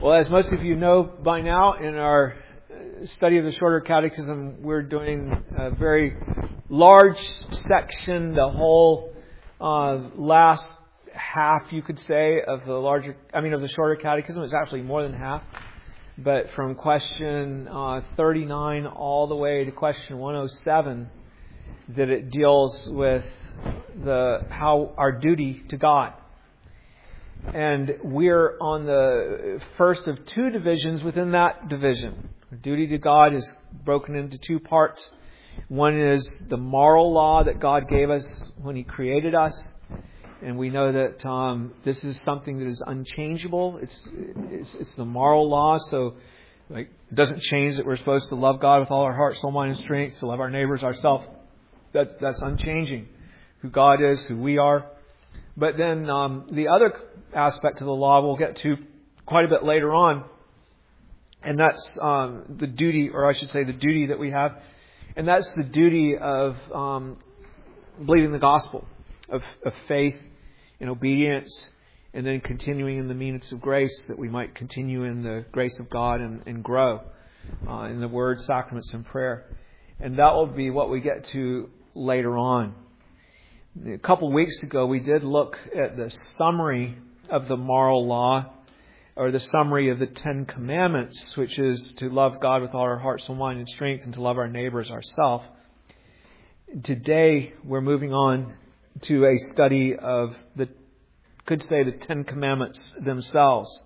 Well, as most of you know by now, in our study of the Shorter Catechism, we're doing a very large section, the whole last half, you could say, of the Shorter Catechism. It's actually more than half. But from question 39 all the way to question 107, that it deals with how our duty to God. And we're on the first of two divisions within that division. Duty to God is broken into two parts. One is the moral law that God gave us when He created us. And we know that this is something that is unchangeable. It's the moral law. So it doesn't change that we're supposed to love God with all our heart, soul, mind, and strength, to love our neighbors, ourselves. That's unchanging. Who God is, who we are. But then the other aspect of the law we'll get to quite a bit later on. And that's the duty, or I should say the duty that we have. And that's the duty of believing the gospel, of faith and obedience, and then continuing in the means of grace, that we might continue in the grace of God and grow in the Word, sacraments, and prayer. And that will be what we get to later on. A couple of weeks ago, we did look at the summary of the moral law, or the summary of the Ten Commandments, which is to love God with all our heart, soul, mind, and strength, and to love our neighbors ourselves. Today, we're moving on to a study of the Ten Commandments themselves.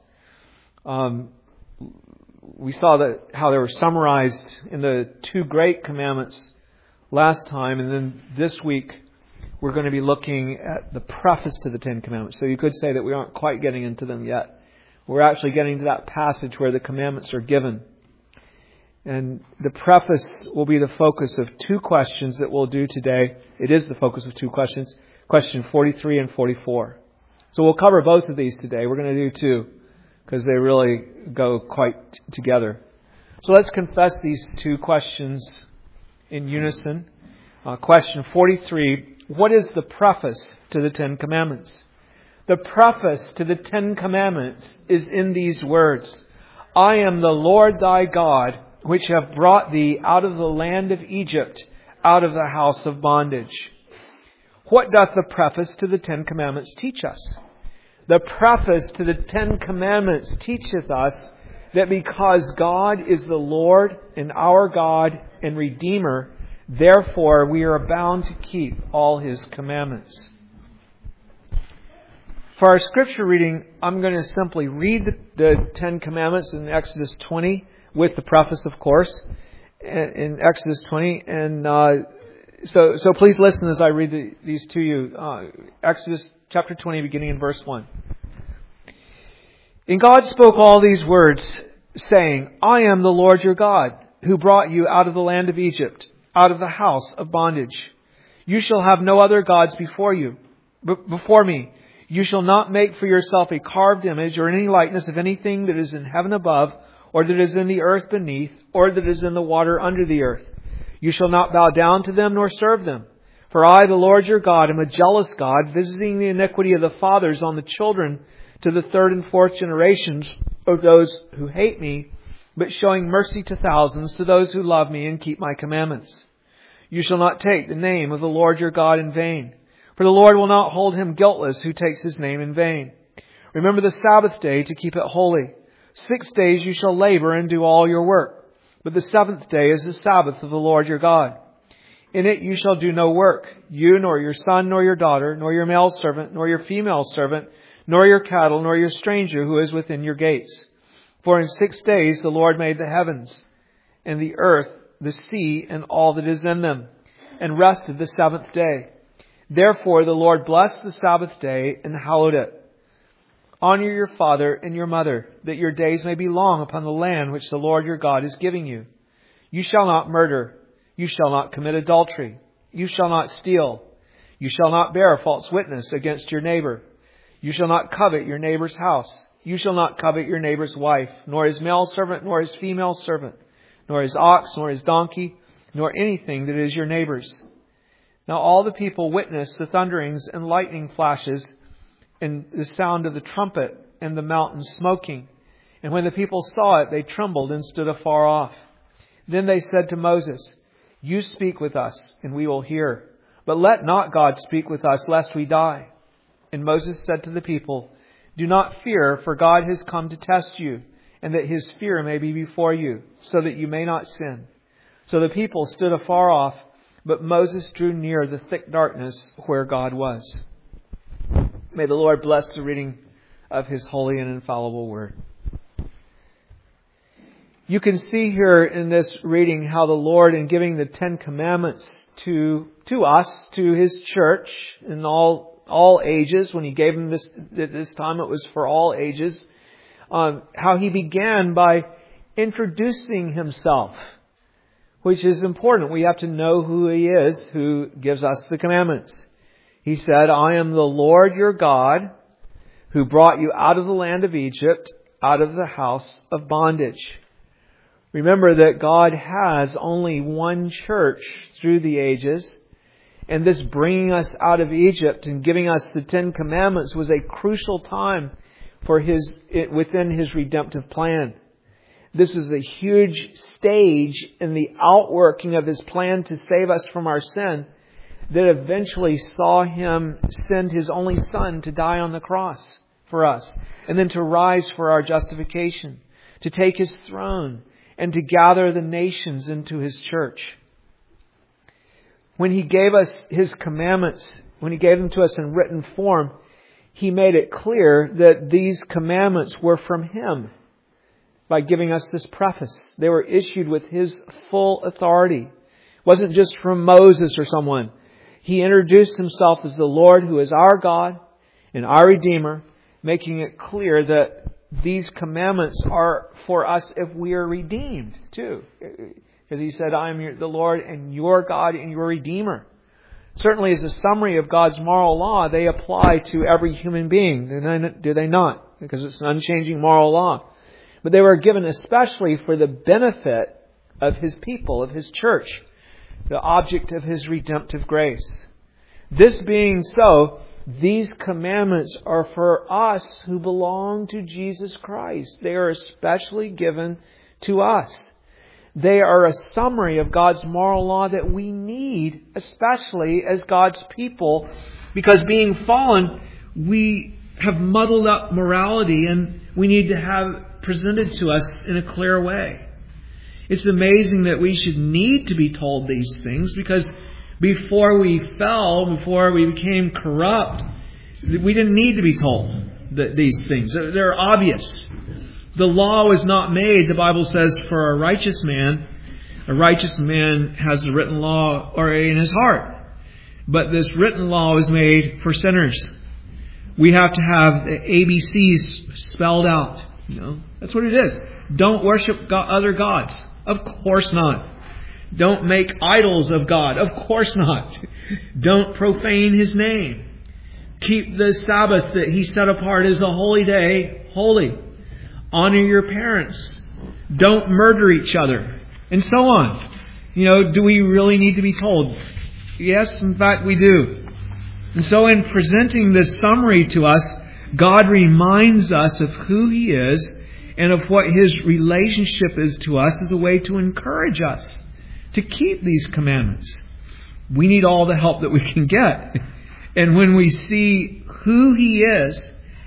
We saw how they were summarized in the two great commandments last time, and then this week we're going to be looking at the preface to the Ten Commandments. So you could say that we aren't quite getting into them yet. We're actually getting to that passage where the commandments are given. And the preface will be the focus of two questions that we'll do today. It is the focus of two questions, question 43 and 44. So we'll cover both of these today. We're going to do two, because they really go quite together. So let's confess these two questions in unison. Question 43, what is the preface to the Ten Commandments? The preface to the Ten Commandments is in these words: I am the Lord thy God, which have brought thee out of the land of Egypt, out of the house of bondage. What doth the preface to the Ten Commandments teach us? The preface to the Ten Commandments teacheth us that because God is the Lord and our God and Redeemer, therefore we are bound to keep all His commandments. For our scripture reading, I'm going to simply read the Ten Commandments in Exodus 20, with the preface, of course, in Exodus 20. And so please listen as I read these to you. Exodus chapter 20, beginning in verse 1. And God spoke all these words, saying, I am the Lord your God, who brought you out of the land of Egypt, out of the house of bondage. You shall have no other gods before me. You shall not make for yourself a carved image or any likeness of anything that is in heaven above, or that is in the earth beneath, or that is in the water under the earth. You shall not bow down to them nor serve them. For I, the Lord your God, am a jealous God, visiting the iniquity of the fathers on the children to the third and fourth generations of those who hate me, but showing mercy to thousands, to those who love me and keep my commandments. You shall not take the name of the Lord your God in vain. For the Lord will not hold him guiltless who takes His name in vain. Remember the Sabbath day to keep it holy. 6 days you shall labor and do all your work. But the seventh day is the Sabbath of the Lord your God. In it you shall do no work, you nor your son nor your daughter, nor your male servant, nor your female servant, nor your cattle, nor your stranger who is within your gates. For in 6 days the Lord made the heavens and the earth, the sea, and all that is in them, and rested the seventh day. Therefore the Lord blessed the Sabbath day and hallowed it. Honor your father and your mother, that your days may be long upon the land which the Lord your God is giving you. You shall not murder. You shall not commit adultery. You shall not steal. You shall not bear false witness against your neighbor. You shall not covet your neighbor's house. You shall not covet your neighbor's wife, nor his male servant, nor his female servant, nor his ox, nor his donkey, nor anything that is your neighbor's. Now all the people witnessed the thunderings and lightning flashes and the sound of the trumpet and the mountain smoking. And when the people saw it, they trembled and stood afar off. Then they said to Moses, "You speak with us, and we will hear. But let not God speak with us, lest we die." And Moses said to the people, "Do not fear, for God has come to test you, and that His fear may be before you, so that you may not sin." So the people stood afar off, but Moses drew near the thick darkness where God was. May the Lord bless the reading of His holy and infallible Word. You can see here in this reading how the Lord, in giving the Ten Commandments to us, to His church in all ages, when He gave them this time, it was for all ages, how He began by introducing Himself, which is important. We have to know who He is, who gives us the commandments. He said, "I am the Lord your God, who brought you out of the land of Egypt, out of the house of bondage." Remember that God has only one church through the ages, and this bringing us out of Egypt and giving us the Ten Commandments was a crucial time for within His redemptive plan. This is a huge stage in the outworking of His plan to save us from our sin that eventually saw Him send His only Son to die on the cross for us, and then to rise for our justification, to take His throne, and to gather the nations into His church. When He gave us His commandments, when He gave them to us in written form, He made it clear that these commandments were from Him by giving us this preface. They were issued with His full authority. It wasn't just from Moses or someone. He introduced Himself as the Lord who is our God and our Redeemer, making it clear that these commandments are for us if we are redeemed too. Because He said, "I am the Lord and your God and your Redeemer." Certainly as a summary of God's moral law, they apply to every human being. Do they not? Because it's an unchanging moral law. But they were given especially for the benefit of His people, of His church, the object of His redemptive grace. This being so, these commandments are for us who belong to Jesus Christ. They are especially given to us. They are a summary of God's moral law that we need, especially as God's people, because being fallen, we have muddled up morality and we need to have presented to us in a clear way. It's amazing that we should need to be told these things, because before we fell, before we became corrupt, we didn't need to be told these things. They're obvious. The law was not made, the Bible says, for a righteous man. A righteous man has the written law already in his heart. But this written law is made for sinners. We have to have the ABCs spelled out. That's what it is. Don't worship other gods. Of course not. Don't make idols of God. Of course not. Don't profane His name. Keep the Sabbath that He set apart as a holy day holy. Honor your parents. Don't murder each other. And so on. Do we really need to be told? Yes, in fact, we do. And so in presenting this summary to us, God reminds us of who He is and of what His relationship is to us as a way to encourage us to keep these commandments. We need all the help that we can get. And when we see who He is,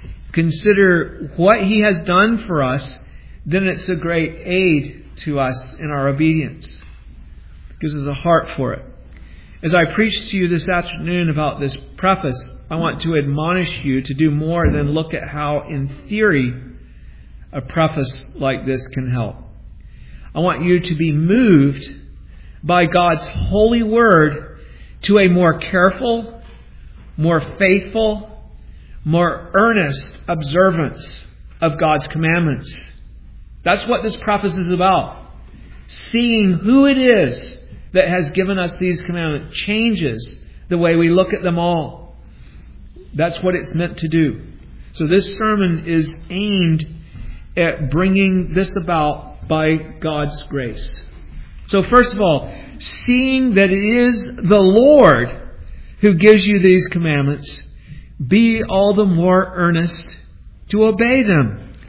consider what He has done for us, then it's a great aid to us in our obedience. It gives us a heart for it. As I preach to you this afternoon about this preface, I want to admonish you to do more than look at how, in theory, a preface like this can help. I want you to be moved by God's holy word to a more careful, more faithful, more earnest observance of God's commandments. That's what this preface is about. Seeing who it is that has given us these commandments changes the way we look at them all. That's what it's meant to do. So this sermon is aimed at bringing this about by God's grace. So first of all, seeing that it is the Lord who gives you these commandments, be all the more earnest to obey them.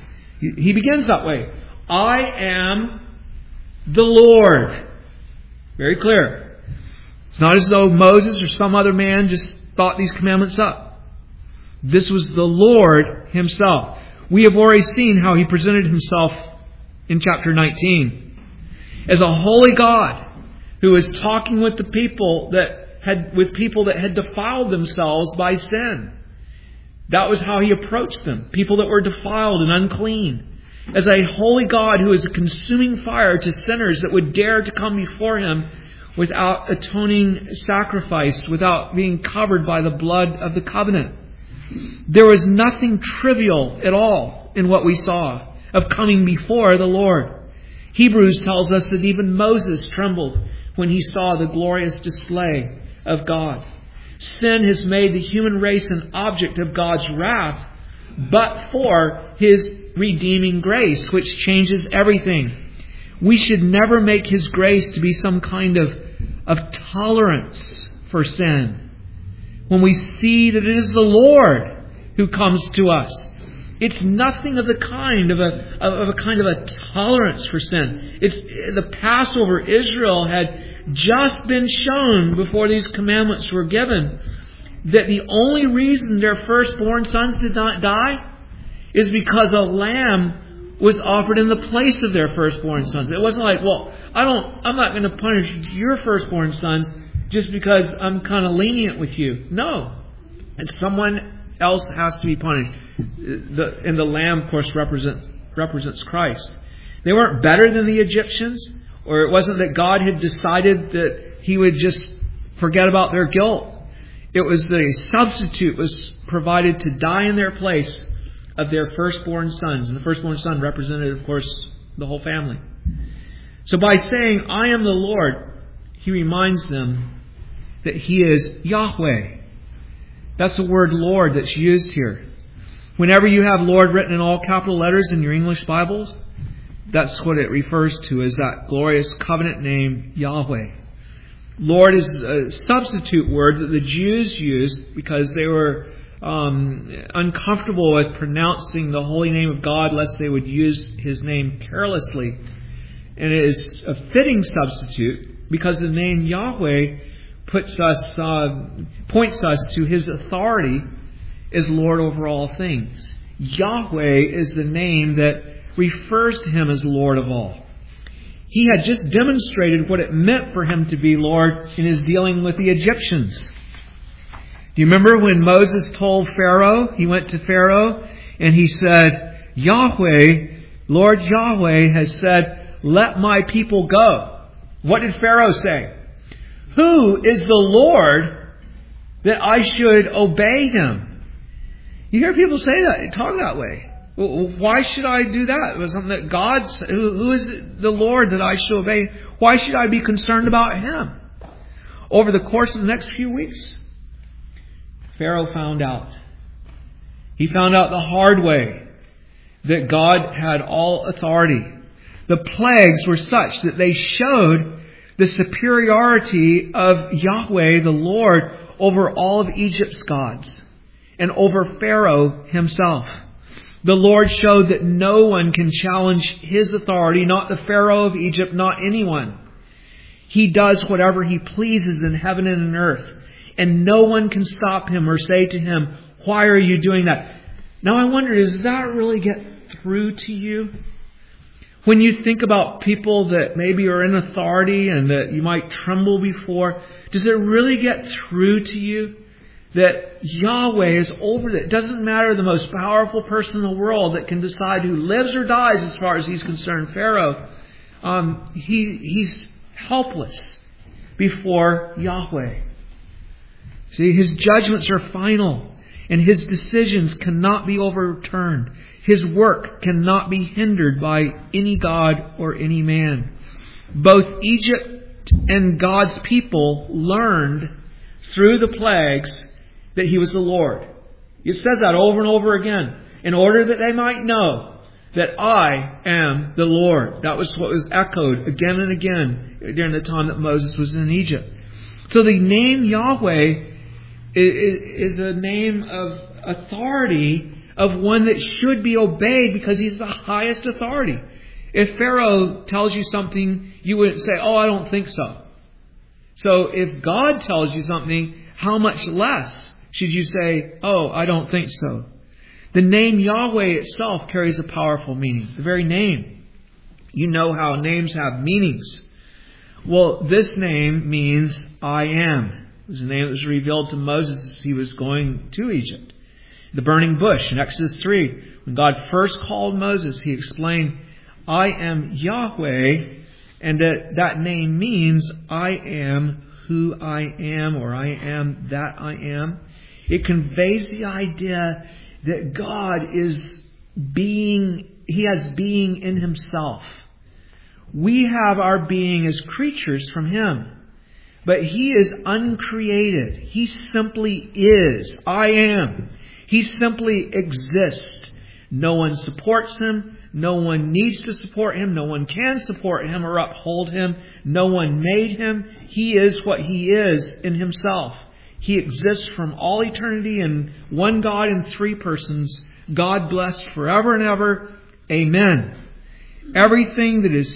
He begins that way. I am the Lord. Very clear. It's not as though Moses or some other man just thought these commandments up. This was the Lord Himself. We have already seen how He presented Himself in chapter 19 as a holy God who was talking with the people that had defiled themselves by sin. That was how He approached them, people that were defiled and unclean. As a holy God who is a consuming fire to sinners that would dare to come before Him without atoning sacrifice, without being covered by the blood of the covenant. There was nothing trivial at all in what we saw of coming before the Lord. Hebrews tells us that even Moses trembled when he saw the glorious display of God. Sin has made the human race an object of God's wrath, but for His redeeming grace, which changes everything. We should never make His grace to be some kind of tolerance for sin. When we see that it is the Lord who comes to us, it's nothing of the kind of a tolerance for sin. It's the Passover. Israel had just been shown before these commandments were given that the only reason their firstborn sons did not die is because a lamb was offered in the place of their firstborn sons. It wasn't like, well, I'm not going to punish your firstborn sons just because I'm kind of lenient with you. No. And someone else has to be punished. And the lamb, of course, represents Christ. They weren't better than the Egyptians, or it wasn't that God had decided that He would just forget about their guilt. It was that a substitute was provided to die in their place of their firstborn sons. And the firstborn son represented, of course, the whole family. So by saying, I am the Lord, He reminds them that He is Yahweh. That's the word Lord that's used here. Whenever you have Lord written in all capital letters in your English Bibles, that's what it refers to as that glorious covenant name, Yahweh. Lord is a substitute word that the Jews used because they were uncomfortable with pronouncing the holy name of God lest they would use His name carelessly. And it is a fitting substitute because the name Yahweh points us to His authority as Lord over all things. Yahweh is the name that refers to Him as Lord of all. He had just demonstrated what it meant for Him to be Lord in His dealing with the Egyptians. Do you remember when Moses told Pharaoh, he went to Pharaoh and he said, Yahweh, Lord Yahweh has said, let my people go. What did Pharaoh say? Who is the Lord that I should obey Him? You hear people say that, talk that way. Well, why should I do that? It was something that God said. Who is the Lord that I should obey? Why should I be concerned about Him? Over the course of the next few weeks, Pharaoh found out. He found out the hard way that God had all authority. The plagues were such that they showed the superiority of Yahweh, the Lord, over all of Egypt's gods and over Pharaoh himself. The Lord showed that no one can challenge His authority, not the Pharaoh of Egypt, not anyone. He does whatever He pleases in heaven and in earth, and no one can stop Him or say to Him, why are you doing that? Now I wonder, does that really get through to you? When you think about people that maybe are in authority and that you might tremble before, does it really get through to you that Yahweh is over it? It doesn't matter the most powerful person in the world that can decide who lives or dies as far as He's concerned, Pharaoh. He's helpless before Yahweh. See, His judgments are final and His decisions cannot be overturned. His work cannot be hindered by any god or any man. Both Egypt and God's people learned through the plagues that He was the Lord. It says that over and over again, in order that they might know that I am the Lord. That was what was echoed again and again during the time that Moses was in Egypt. So the name Yahweh is a name of authority of one that should be obeyed because he's the highest authority. If Pharaoh tells you something, you wouldn't say, "Oh, I don't think so." So if God tells you something, how much less should you say, "Oh, I don't think so"? The name Yahweh itself carries a powerful meaning. The very name. You know how names have meanings. Well, this name means I am. It was a name that was revealed to Moses as he was going to Egypt. The burning bush in Exodus 3, when God first called Moses, he explained, "I am Yahweh," and that name means I am who I am, or I am that I am. It conveys the idea that God is being, He has being in Himself. We have our being as creatures from Him. But He is uncreated. He simply is. I am. He simply exists. No one supports Him. No one needs to support Him. No one can support Him or uphold Him. No one made Him. He is what He is in Himself. He exists from all eternity in one God in three persons. God blessed forever and ever. Amen. Everything that is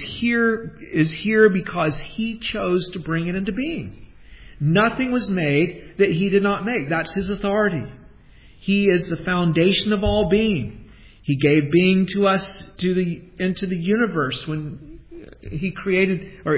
here because He chose to bring it into being. Nothing was made that He did not make. That's His authority. He is the foundation of all being. He gave being to us into the universe when He created, or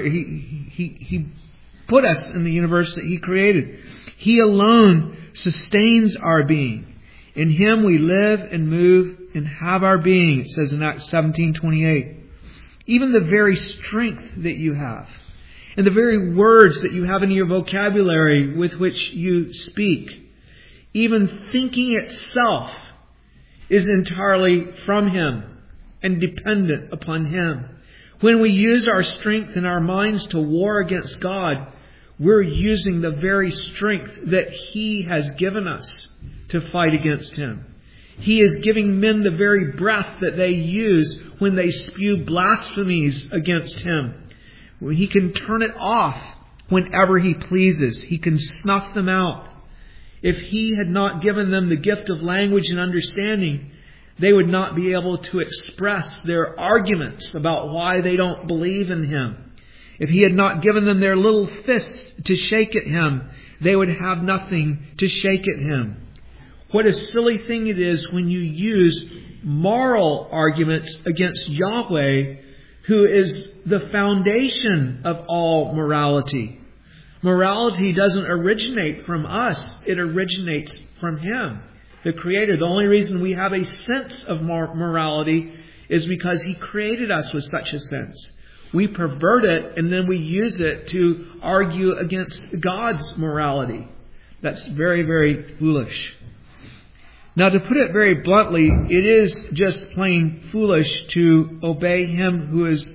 He put us in the universe that He created. He alone sustains our being. In Him we live and move and have our being, it says in Acts 17:28. Even the very strength that you have, and the very words that you have in your vocabulary with which you speak, even thinking itself is entirely from Him and dependent upon Him. When we use our strength and our minds to war against God, we're using the very strength that He has given us to fight against Him. He is giving men the very breath that they use when they spew blasphemies against Him. He can turn it off whenever He pleases. He can snuff them out. If He had not given them the gift of language and understanding, they would not be able to express their arguments about why they don't believe in Him. If He had not given them their little fists to shake at Him, they would have nothing to shake at Him. What a silly thing it is when you use moral arguments against Yahweh, who is the foundation of all morality. Morality doesn't originate from us. It originates from Him, the Creator. The only reason we have a sense of morality is because He created us with such a sense. We pervert it and then we use it to argue against God's morality. That's very, very foolish. Now, to put it very bluntly, it is just plain foolish to obey Him who is,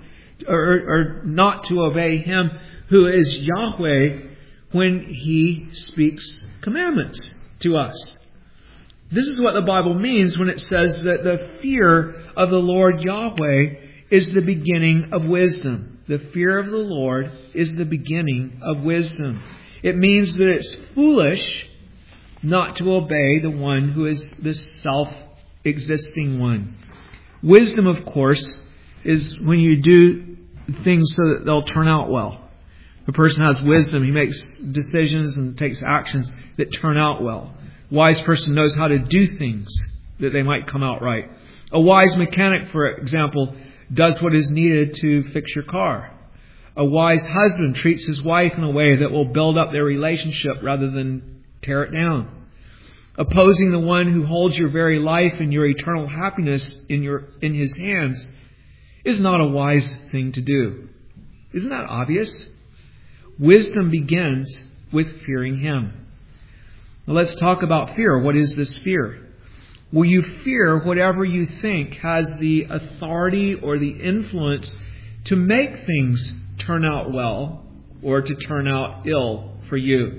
or not to obey Him who is Yahweh when He speaks commandments to us. This is what the Bible means when it says that the fear of the Lord Yahweh is the beginning of wisdom. The fear of the Lord is the beginning of wisdom. It means that it's foolish not to obey the one who is the self-existing one. Wisdom, of course, is when you do things so that they'll turn out well. If a person has wisdom, he makes decisions and takes actions that turn out well. A wise person knows how to do things that they might come out right. A wise mechanic, for example, does what is needed to fix your car. A wise husband treats his wife in a way that will build up their relationship rather than tear it down. Opposing the one who holds your very life and your eternal happiness in His hands is not a wise thing to do. Isn't that obvious? Wisdom begins with fearing Him. Now let's talk about fear. What is this fear? Well, you fear whatever you think has the authority or the influence to make things turn out well or to turn out ill for you.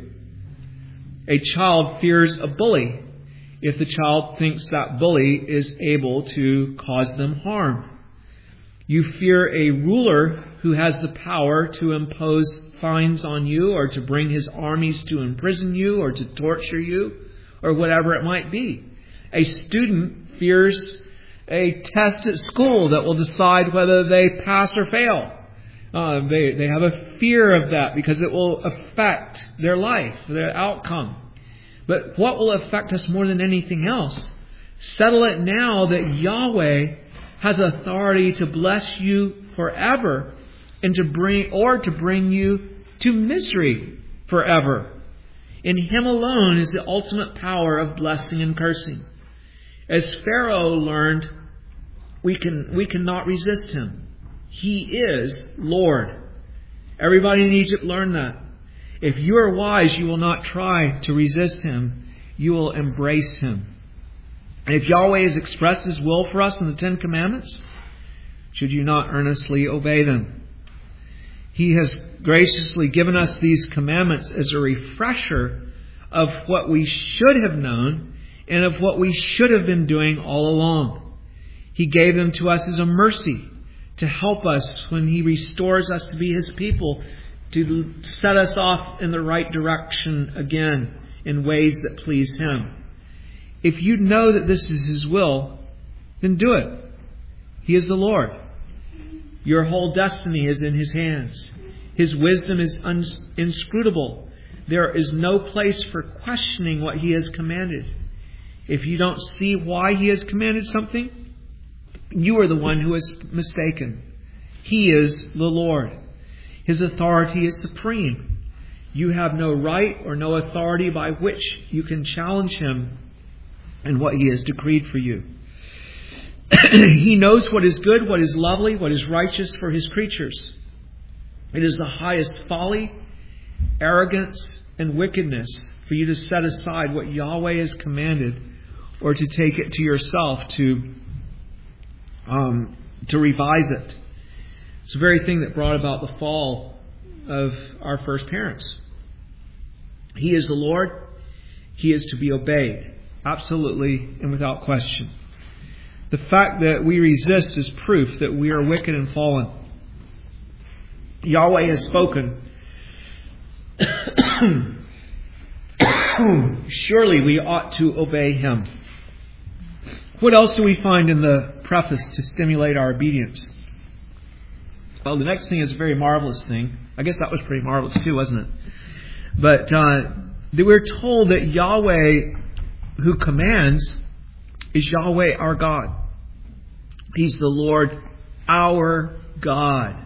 A child fears a bully if the child thinks that bully is able to cause them harm. You fear a ruler who has the power to impose fines on you or to bring his armies to imprison you or to torture you or whatever it might be. A student fears a test at school that will decide whether they pass or fail. They have a fear of that because it will affect their life, their outcome. But what will affect us more than anything else? Settle it now that Yahweh has authority to bless you forever and to bring you to misery forever. In Him alone is the ultimate power of blessing and cursing. As Pharaoh learned, we cannot resist him. He is Lord. Everybody in Egypt learned that. If you are wise, you will not try to resist Him. You will embrace Him. And if Yahweh has expressed His will for us in the Ten Commandments, should you not earnestly obey them? He has graciously given us these commandments as a refresher of what we should have known and of what we should have been doing all along. He gave them to us as a mercy to help us when He restores us to be His people, to set us off in the right direction again in ways that please Him. If you know that this is His will, then do it. He is the Lord. Your whole destiny is in His hands. His wisdom is inscrutable. There is no place for questioning what He has commanded. If you don't see why He has commanded something, you are the one who is mistaken. He is the Lord. His authority is supreme. You have no right or no authority by which you can challenge Him and what He has decreed for you. He knows what is good, what is lovely, what is righteous for His creatures. It is the highest folly, arrogance, and wickedness for you to set aside what Yahweh has commanded or to take it to yourself to revise it. It's the very thing that brought about the fall of our first parents. He is the Lord. He is to be obeyed, absolutely and without question. The fact that we resist is proof that we are wicked and fallen. Yahweh has spoken. Surely we ought to obey Him. What else do we find in the preface to stimulate our obedience? Well, the next thing is a very marvelous thing. I guess that was pretty marvelous too, wasn't it? But we're told that Yahweh who commands is Yahweh our God. He's the Lord our God.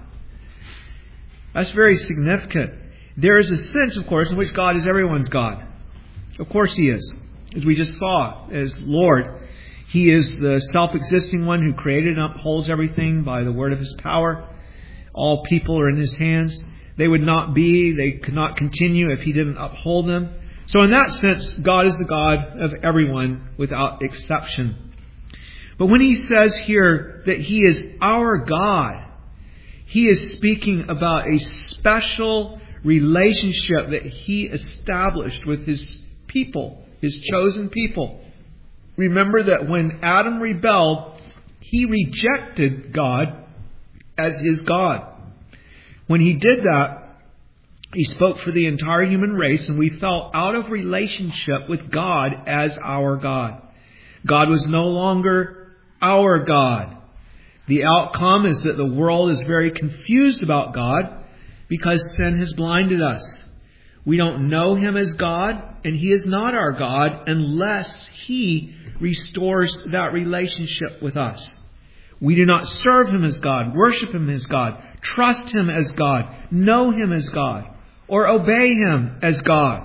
That's very significant. There is a sense, of course, in which God is everyone's God. Of course He is. As we just saw, as Lord, He is the self-existing one who created and upholds everything by the word of His power. All people are in His hands. They could not continue if He didn't uphold them. So in that sense, God is the God of everyone without exception. But when He says here that He is our God, He is speaking about a special relationship that He established with His people, His chosen people. Remember that when Adam rebelled, he rejected God as his God. When he did that, he spoke for the entire human race, and we fell out of relationship with God as our God. God was no longer our God. The outcome is that the world is very confused about God because sin has blinded us. We don't know Him as God, and He is not our God unless He restores that relationship with us. We do not serve Him as God, worship Him as God, trust Him as God, know Him as God, or obey Him as God.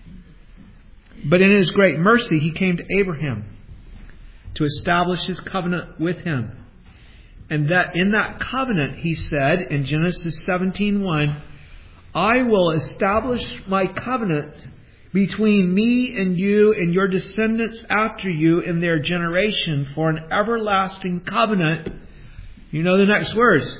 But in His great mercy, He came to Abraham to establish His covenant with him. And that in that covenant, He said in Genesis 17:1, I will establish my covenant between me and you and your descendants after you in their generation for an everlasting covenant. You know the next words.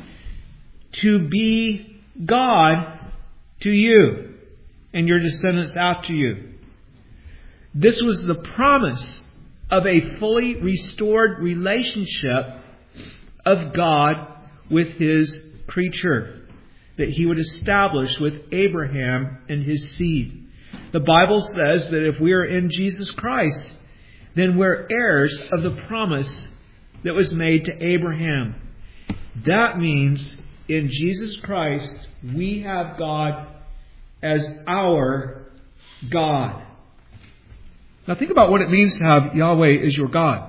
To be God to you and your descendants after you. This was the promise of a fully restored relationship of God with His creature that He would establish with Abraham and his seed. The Bible says that if we are in Jesus Christ, then we're heirs of the promise that was made to Abraham. That means in Jesus Christ, we have God as our God. Now think about what it means to have Yahweh as your God.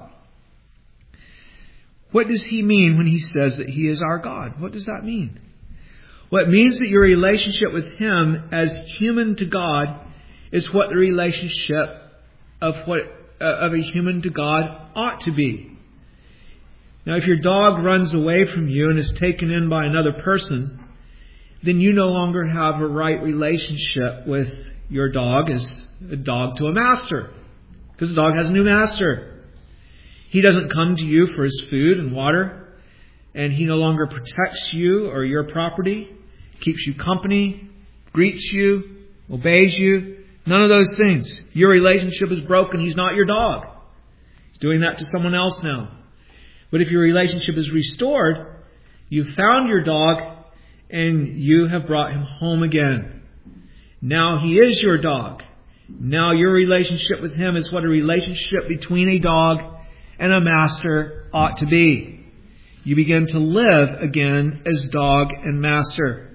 What does he mean when he says that he is our God? What does that mean? Well, it means that your relationship with him as human to God is what the relationship of a human to God ought to be. Now, if your dog runs away from you and is taken in by another person, then you no longer have a right relationship with your dog as a dog to a master, because the dog has a new master. He doesn't come to you for his food and water, and he no longer protects you or your property, keeps you company, greets you, obeys you. None of those things. Your relationship is broken. He's not your dog. He's doing that to someone else now. But if your relationship is restored, you found your dog and you have brought him home again. Now he is your dog. Now your relationship with him is what a relationship between a dog and a master ought to be. You begin to live again as dog and master.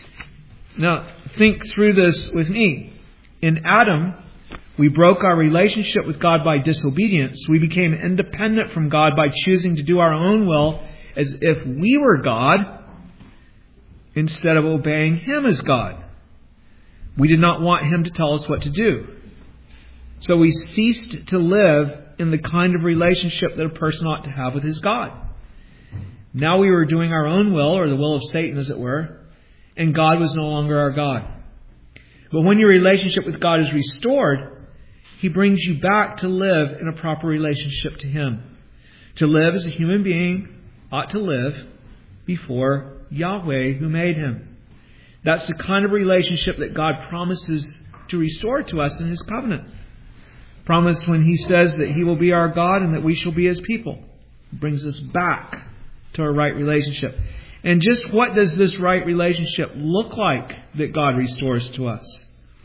Now think through this with me. In Adam, we broke our relationship with God by disobedience. We became independent from God by choosing to do our own will as if we were God instead of obeying him as God. We did not want him to tell us what to do. So we ceased to live in the kind of relationship that a person ought to have with his God. Now we were doing our own will, or the will of Satan as it were, and God was no longer our God. But when your relationship with God is restored, he brings you back to live in a proper relationship to him. To live as a human being ought to live before Yahweh who made him. That's the kind of relationship that God promises to restore to us in his covenant. Promise when he says that he will be our God and that we shall be his people. It brings us back to a right relationship. And just what does this right relationship look like that God restores to us?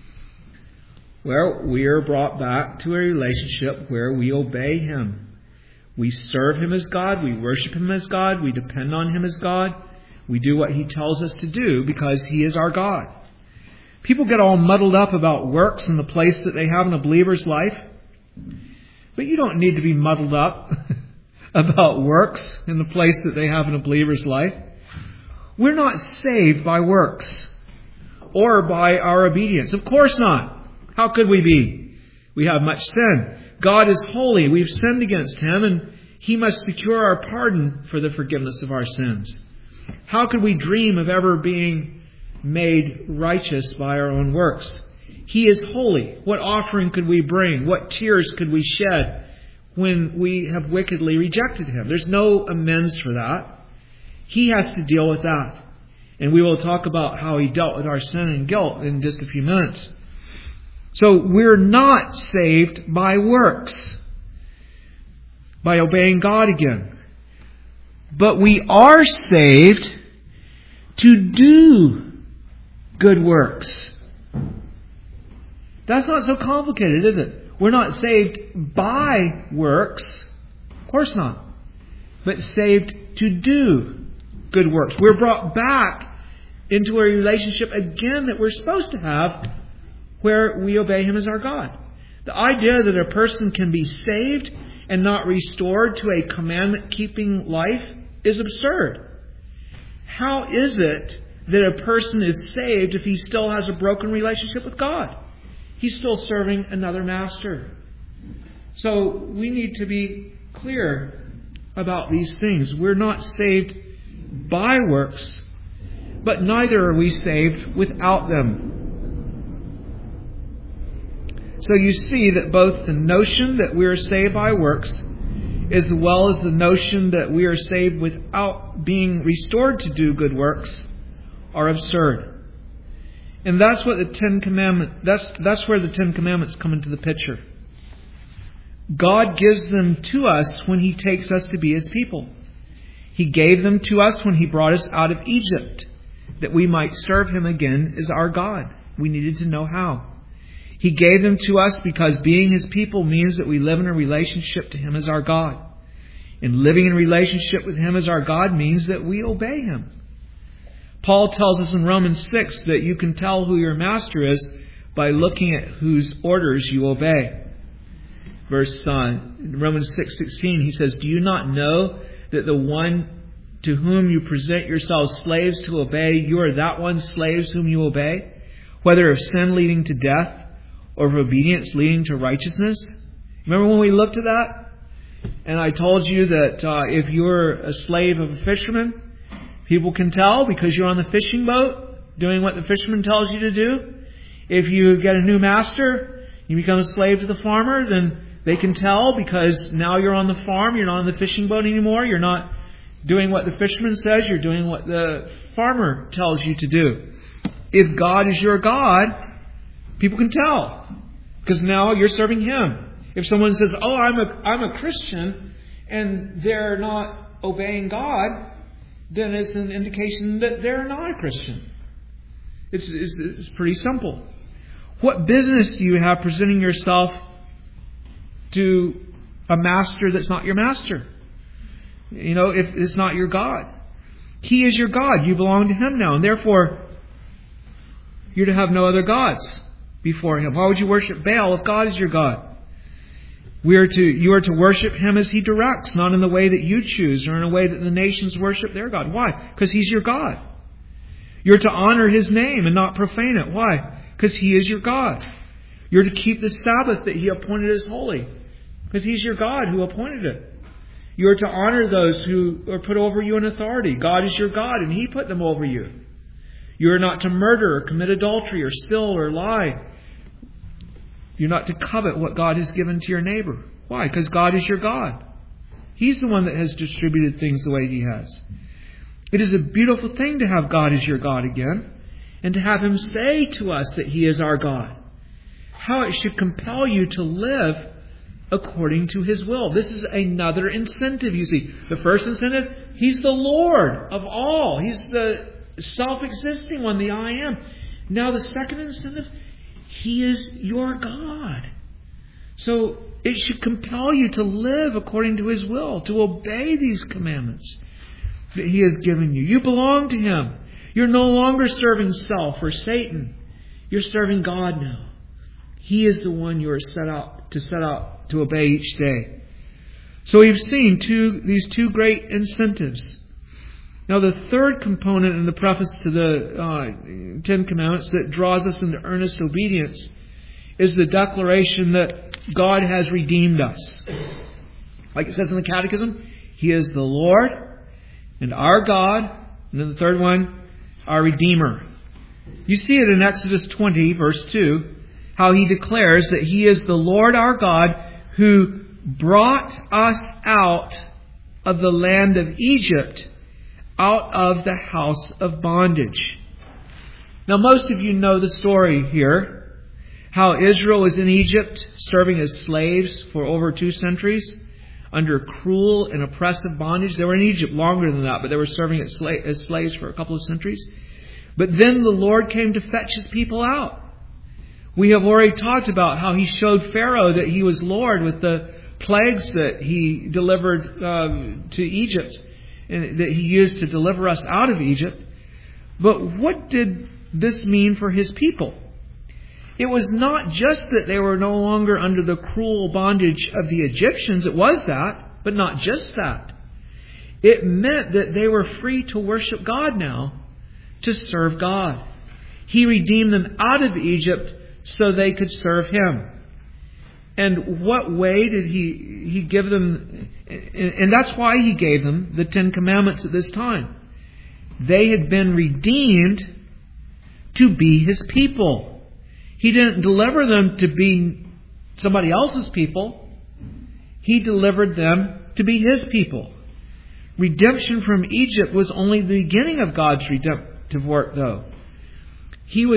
Well, we are brought back to a relationship where we obey him. We serve him as God. We worship him as God. We depend on him as God. We do what he tells us to do because he is our God. People get all muddled up about works and the place that they have in a believer's life. But you don't need to be muddled up about works in the place that they have in a believer's life. We're not saved by works or by our obedience. Of course not. How could we be? We have much sin. God is holy. We've sinned against him, and he must secure our pardon for the forgiveness of our sins. How could we dream of ever being made righteous by our own works? He is holy. What offering could we bring? What tears could we shed when we have wickedly rejected him? There's no amends for that. He has to deal with that. And we will talk about how he dealt with our sin and guilt in just a few minutes. So we're not saved by works, by obeying God again. But we are saved to do good works. That's not so complicated, is it? We're not saved by works. Of course not. But saved to do good works. We're brought back into a relationship again that we're supposed to have where we obey him as our God. The idea that a person can be saved and not restored to a commandment-keeping life is absurd. How is it that a person is saved if he still has a broken relationship with God? He's still serving another master. So we need to be clear about these things. We're not saved by works, but neither are we saved without them. So you see that both the notion that we are saved by works as well as the notion that we are saved without being restored to do good works are absurd. And that's what the Ten Commandments, that's where the Ten Commandments come into the picture. God gives them to us when he takes us to be his people. He gave them to us when he brought us out of Egypt, that we might serve him again as our God. We needed to know how. He gave them to us because being His people means that we live in a relationship to Him as our God. And living in relationship with Him as our God means that we obey Him. Paul tells us in Romans 6 that you can tell who your master is by looking at whose orders you obey. Romans 6:16, he says, "Do you not know that the one to whom you present yourselves slaves to obey, you are that one slaves whom you obey, whether of sin leading to death or of obedience leading to righteousness?" Remember when we looked at that? And I told you that if you're a slave of a fisherman, people can tell because you're on the fishing boat doing what the fisherman tells you to do. If you get a new master, you become a slave to the farmer, then they can tell because now you're on the farm, you're not on the fishing boat anymore, you're not doing what the fisherman says, you're doing what the farmer tells you to do. If God is your God, people can tell because now you're serving Him. If someone says, "Oh, I'm a Christian," and they're not obeying God, then it's an indication that they're not a Christian. It's pretty simple. What business do you have presenting yourself to a master that's not your master? If it's not your God. He is your God. You belong to Him now. And therefore, you're to have no other gods before Him. Why would you worship Baal if God is your God? You are to worship Him as He directs, not in the way that you choose or in a way that the nations worship their God. Why? Because He's your God. You're to honor His name and not profane it. Why? Because He is your God. You're to keep the Sabbath that He appointed as holy. Because He's your God who appointed it. You are to honor those who are put over you in authority. God is your God and He put them over you. You are not to murder or commit adultery or steal or lie. You're not to covet what God has given to your neighbor. Why? Because God is your God. He's the one that has distributed things the way He has. It is a beautiful thing to have God as your God again and to have Him say to us that He is our God. How it should compel you to live according to His will. This is another incentive, you see. The first incentive, He's the Lord of all. He's the self-existing one, the I Am. Now the second incentive, He is your God. So it should compel you to live according to His will, to obey these commandments that He has given you. You belong to Him. You're no longer serving self or Satan. You're serving God now. He is the one you are set out to obey each day. So we've seen these two great incentives. Now the third component in the preface to the Ten Commandments that draws us into earnest obedience is the declaration that God has redeemed us. Like it says in the Catechism, He is the Lord and our God, and then the third one, our Redeemer. You see it in Exodus 20, verse 2, how He declares that He is the Lord our God who brought us out of the land of Egypt, out of the house of bondage. Now most of you know the story here, how Israel was in Egypt serving as slaves for over 2 centuries under cruel and oppressive bondage. They were in Egypt longer than that, but they were serving as slaves for a couple of centuries. But then the Lord came to fetch His people out. We have already talked about how He showed Pharaoh that He was Lord with the plagues that He delivered to Egypt and that He used to deliver us out of Egypt. But what did this mean for His people? It was not just that they were no longer under the cruel bondage of the Egyptians. It was that, but not just that. It meant that they were free to worship God now, to serve God. He redeemed them out of Egypt so they could serve Him. And what way did He give them? And that's why He gave them the 10 Commandments at this time. They had been redeemed to be His people. He didn't deliver them to be somebody else's people. He delivered them to be His people. Redemption from Egypt was only the beginning of God's redemptive work, though. He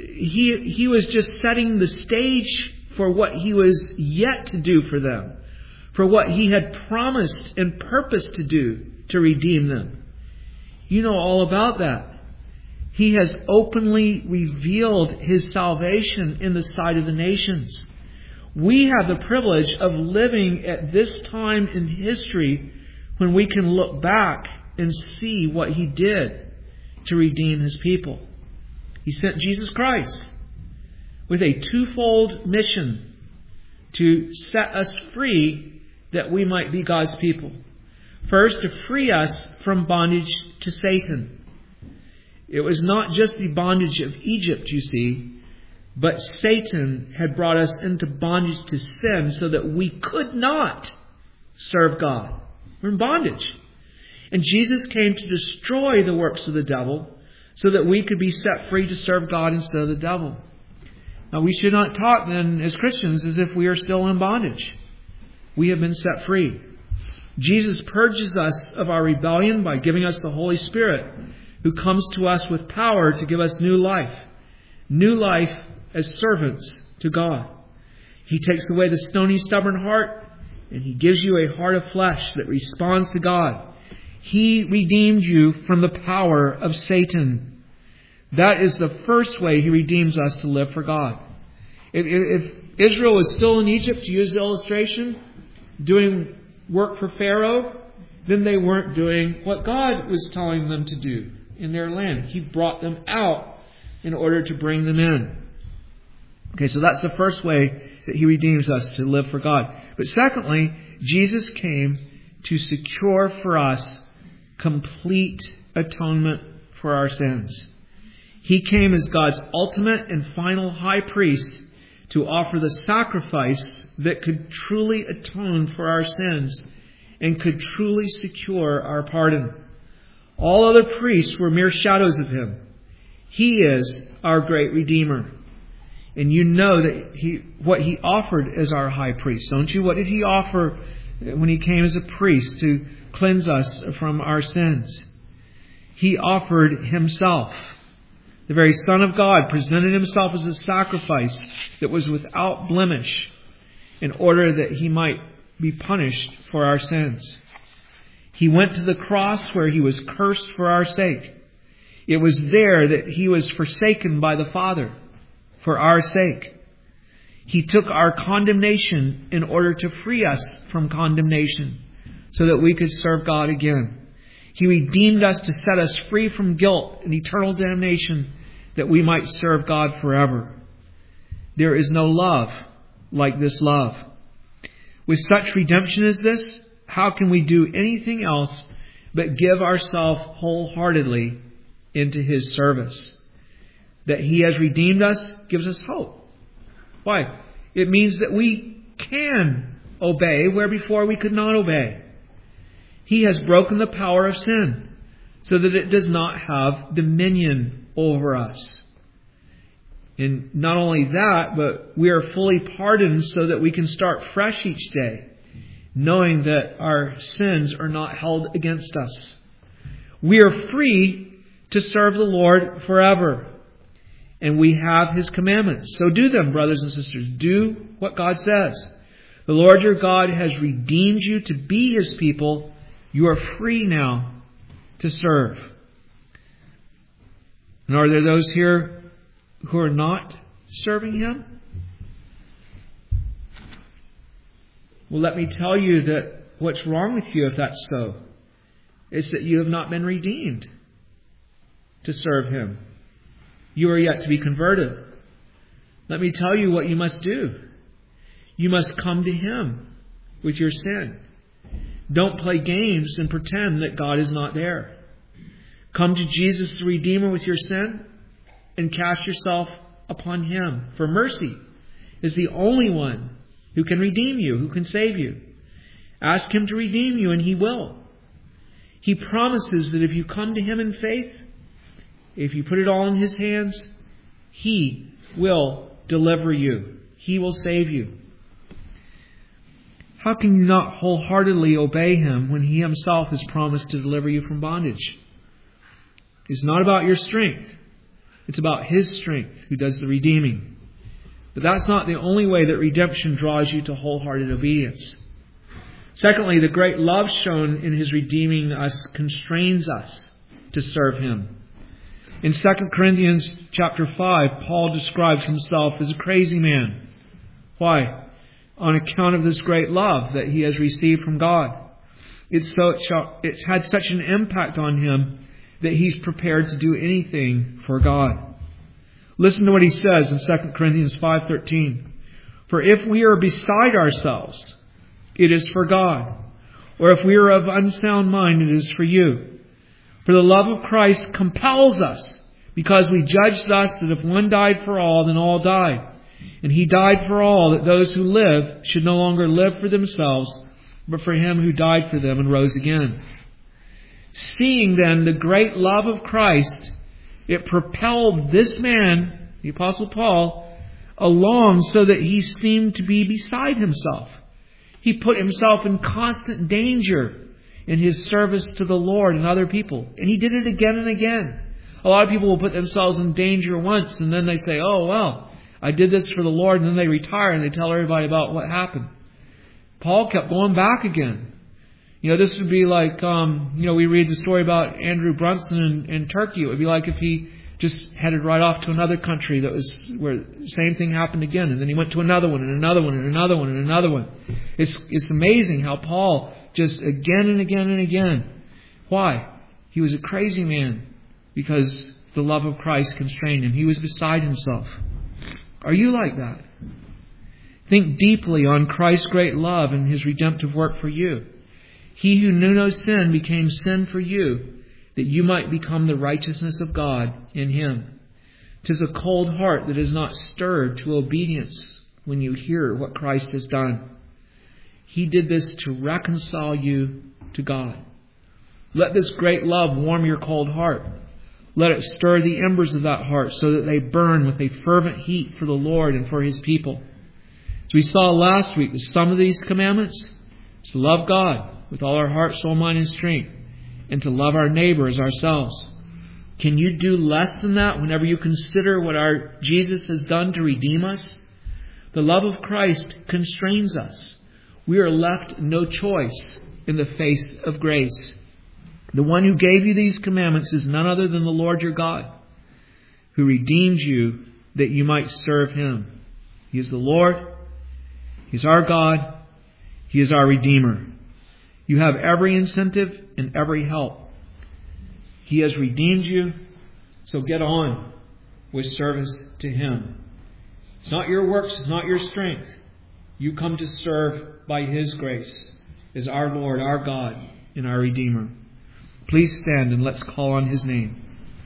was just setting the stage for what He was yet to do for them, for what He had promised and purposed to do to redeem them. You know all about that. He has openly revealed His salvation in the sight of the nations. We have the privilege of living at this time in history when we can look back and see what He did to redeem His people. He sent Jesus Christ with a twofold mission to set us free that we might be God's people. First, to free us from bondage to Satan. It was not just the bondage of Egypt, you see, but Satan had brought us into bondage to sin so that we could not serve God. We're in bondage. And Jesus came to destroy the works of the devil so that we could be set free to serve God instead of the devil. Now, we should not talk then as Christians as if we are still in bondage. We have been set free. Jesus purges us of our rebellion by giving us the Holy Spirit, who comes to us with power to give us new life. New life as servants to God. He takes away the stony, stubborn heart, and He gives you a heart of flesh that responds to God. He redeemed you from the power of Satan. That is the first way He redeems us to live for God. If Israel was still in Egypt, to use the illustration, doing work for Pharaoh, then they weren't doing what God was telling them to do in their land. He brought them out in order to bring them in. Okay, so that's the first way that He redeems us to live for God. But secondly, Jesus came to secure for us complete atonement for our sins. He came as God's ultimate and final high priest to offer the sacrifice that could truly atone for our sins and could truly secure our pardon. All other priests were mere shadows of Him. He is our great Redeemer. And you know that what He offered as our high priest, don't you? What did He offer when He came as a priest to cleanse us from our sins? He offered Himself. The very Son of God presented Himself as a sacrifice that was without blemish in order that He might be punished for our sins. He went to the cross where He was cursed for our sake. It was there that He was forsaken by the Father for our sake. He took our condemnation in order to free us from condemnation so that we could serve God again. He redeemed us to set us free from guilt and eternal damnation that we might serve God forever. There is no love like this love. With such redemption as this, how can we do anything else but give ourselves wholeheartedly into His service? That He has redeemed us gives us hope. Why? It means that we can obey where before we could not obey. He has broken the power of sin so that it does not have dominion over us. And not only that, but we are fully pardoned so that we can start fresh each day, knowing that our sins are not held against us. We are free to serve the Lord forever. And we have His commandments. So do them, brothers and sisters. Do what God says. The Lord your God has redeemed you to be His people. You are free now to serve. And are there those here who are not serving Him? Well, let me tell you that what's wrong with you if that's so is that you have not been redeemed to serve Him. You are yet to be converted. Let me tell you what you must do. You must come to Him with your sin. Don't play games and pretend that God is not there. Come to Jesus the Redeemer with your sin and cast yourself upon Him. For mercy is the only one who can redeem you, who can save you. Ask Him to redeem you and He will. He promises that if you come to Him in faith, if you put it all in His hands, He will deliver you. He will save you. How can you not wholeheartedly obey Him when He Himself has promised to deliver you from bondage? It's not about your strength. It's about His strength who does the redeeming. But that's not the only way that redemption draws you to wholehearted obedience. Secondly, the great love shown in His redeeming us constrains us to serve Him. In 2 Corinthians chapter 5, Paul describes himself as a crazy man. Why? On account of this great love that he has received from God. It's had such an impact on him that he's prepared to do anything for God. Listen to what he says in 2 Corinthians 5:13. For if we are beside ourselves, it is for God. Or if we are of unsound mind, it is for you. For the love of Christ compels us, because we judge thus that if one died for all, then all died. And he died for all, that those who live should no longer live for themselves, but for him who died for them and rose again. Seeing then the great love of Christ, it propelled this man, the Apostle Paul, along so that he seemed to be beside himself. He put himself in constant danger in his service to the Lord and other people. And he did it again and again. A lot of people will put themselves in danger once and then they say, oh, well, I did this for the Lord, and then they retire and they tell everybody about what happened. Paul kept going back again. This would be like, we read the story about Andrew Brunson in Turkey. It would be like if he just headed right off to another country that was where the same thing happened again. And then he went to another one and another one and another one and another one. It's amazing how Paul just again and again and again. Why? He was a crazy man because the love of Christ constrained him. He was beside himself. Are you like that? Think deeply on Christ's great love and his redemptive work for you. He who knew no sin became sin for you, that you might become the righteousness of God in him. 'Tis a cold heart that is not stirred to obedience when you hear what Christ has done. He did this to reconcile you to God. Let this great love warm your cold heart. Let it stir the embers of that heart so that they burn with a fervent heat for the Lord and for his people. As we saw last week, the sum of these commandments is to love God with all our heart, soul, mind, and strength, and to love our neighbor as ourselves. Can you do less than that whenever you consider what our Jesus has done to redeem us? The love of Christ constrains us. We are left no choice in the face of grace. The one who gave you these commandments is none other than the Lord your God, who redeemed you that you might serve him. He is the Lord. He is our God. He is our Redeemer. You have every incentive and every help. He has redeemed you, so get on with service to him. It's not your works, it's not your strength. You come to serve by his grace as our Lord, our God, and our Redeemer. Please stand and let's call on his name.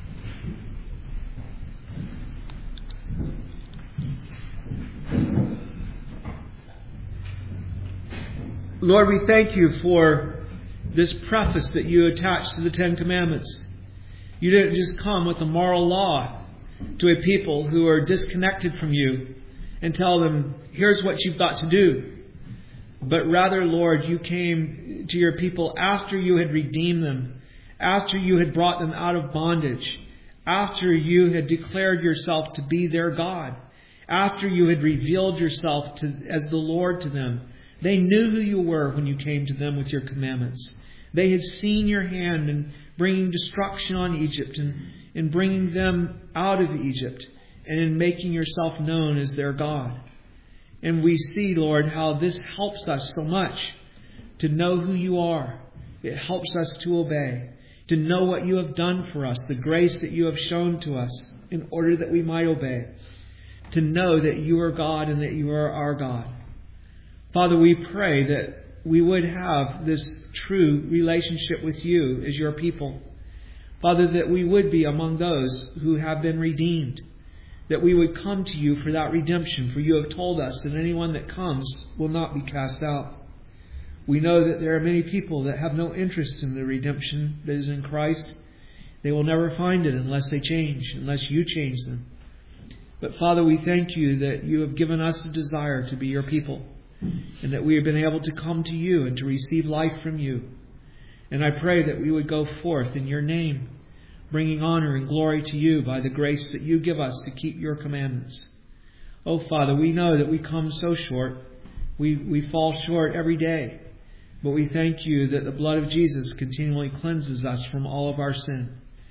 Lord, we thank you for this preface that you attached to the Ten Commandments. You didn't just come with a moral law to a people who are disconnected from you and tell them, here's what you've got to do. But rather, Lord, you came to your people after you had redeemed them, after you had brought them out of bondage, after you had declared yourself to be their God, after you had revealed yourself as the Lord to them. They knew who you were when you came to them with your commandments. They had seen your hand in bringing destruction on Egypt and in bringing them out of Egypt and in making yourself known as their God. And we see, Lord, how this helps us so much to know who you are. It helps us to obey, to know what you have done for us, the grace that you have shown to us in order that we might obey, to know that you are God and that you are our God. Father, we pray that we would have this true relationship with you as your people. Father, that we would be among those who have been redeemed, that we would come to you for that redemption, for you have told us that anyone that comes will not be cast out. We know that there are many people that have no interest in the redemption that is in Christ. They will never find it unless they change, unless you change them. But Father, we thank you that you have given us a desire to be your people, and that we have been able to come to you and to receive life from you. And I pray that we would go forth in your name, bringing honor and glory to you by the grace that you give us to keep your commandments. Oh, Father, we know that we come so short. We fall short every day. But we thank you that the blood of Jesus continually cleanses us from all of our sin.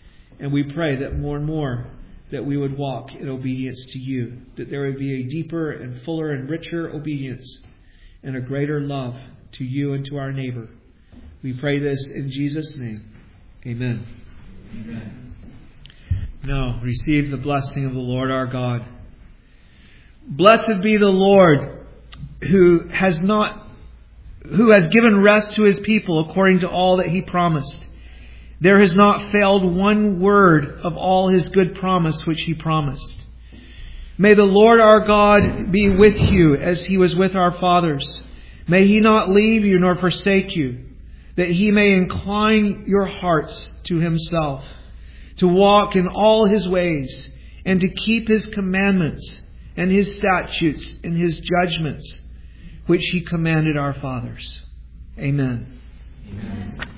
And we pray that more and more that we would walk in obedience to you, that there would be a deeper and fuller and richer obedience and a greater love to you and to our neighbor. We pray this in Jesus' name. Amen. Amen. Now, receive the blessing of the Lord our God. Blessed be the Lord who has given rest to his people according to all that he promised. There has not failed one word of all his good promise which he promised. May the Lord our God be with you as he was with our fathers. May he not leave you nor forsake you, that he may incline your hearts to himself, to walk in all his ways, and to keep his commandments and his statutes and his judgments, which he commanded our fathers. Amen. Amen.